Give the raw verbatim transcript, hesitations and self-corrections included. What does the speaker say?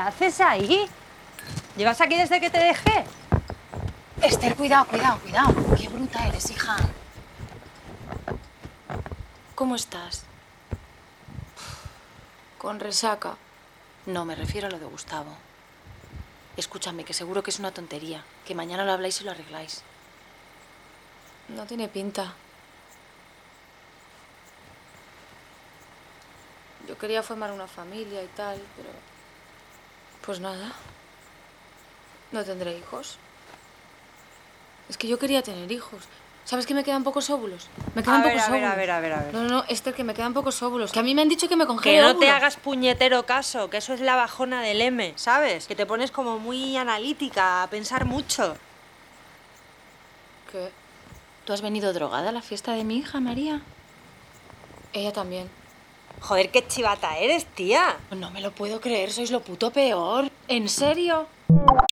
haces ahí? ¿Llevas aquí desde que te dejé? Esther, cuidado, cuidado, cuidado. Qué bruta eres, hija. ¿Cómo estás? ¿Con resaca? No, me refiero a lo de Gustavo. Escúchame, que seguro que es una tontería. Que mañana lo habláis y lo arregláis. No tiene pinta. Yo quería formar una familia y tal, pero... Pues nada. No tendré hijos. Es que yo quería tener hijos. ¿Sabes que me quedan pocos óvulos? Me quedan A ver, pocos a ver, óvulos. a ver, a ver, a ver. No, no, no, Esther, que me quedan pocos óvulos. Que a mí me han dicho que me congele Que no óvulos. te hagas puñetero caso, que eso es la bajona del M, ¿sabes? Que te pones como muy analítica, a pensar mucho. ¿Qué? ¿Tú has venido drogada a la fiesta de mi hija, María? Ella también. Joder, qué chivata eres, tía. No me lo puedo creer, sois lo puto peor. ¿En serio?